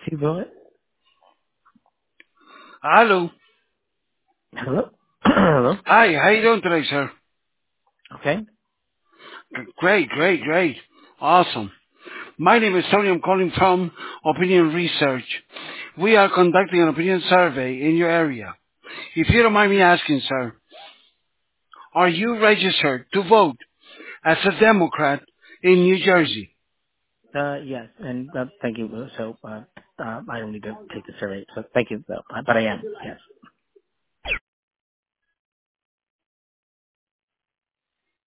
Sí, bro. Hello. Hello? Hello? Hi, how you doing today, sir? Okay. Great. Awesome. My name is Tony. I'm calling from Opinion Research. We are conducting an opinion survey in your area. If you don't mind me asking, sir, are you registered to vote as a Democrat in New Jersey? Yes, and thank you. So, I don't need to take the survey, so thank you, though. But I am, yes.